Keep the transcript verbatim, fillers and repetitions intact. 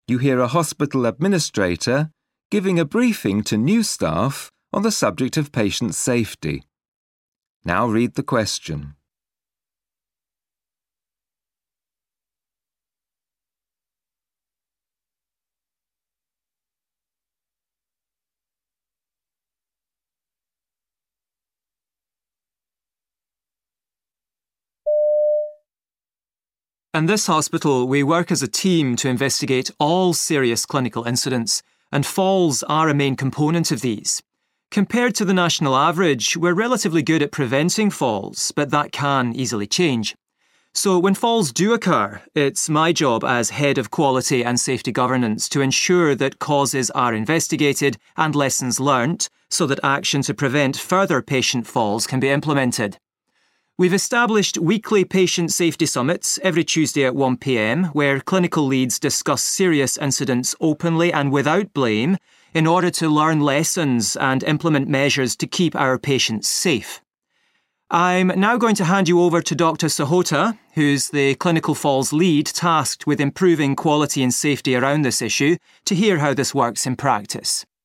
You hear a hospital administrator giving a briefing to new staff on the subject of patient safety. Now read the question. In this hospital, we work as a team to investigate all serious clinical incidents, and falls are a main component of these. Compared to the national average, we're relatively good at preventing falls, but that can easily change. So when falls do occur, it's my job as Head of Quality and Safety Governance to ensure that causes are investigated and lessons learnt so that action to prevent further patient falls can be implemented. We've established weekly patient safety summits every Tuesday at one p m where clinical leads discuss serious incidents openly and without blame in order to learn lessons and implement measures to keep our patients safe. I'm now going to hand you over to Doctor Sahota, who's the Clinical Falls lead tasked with improving quality and safety around this issue, to hear how this works in practice.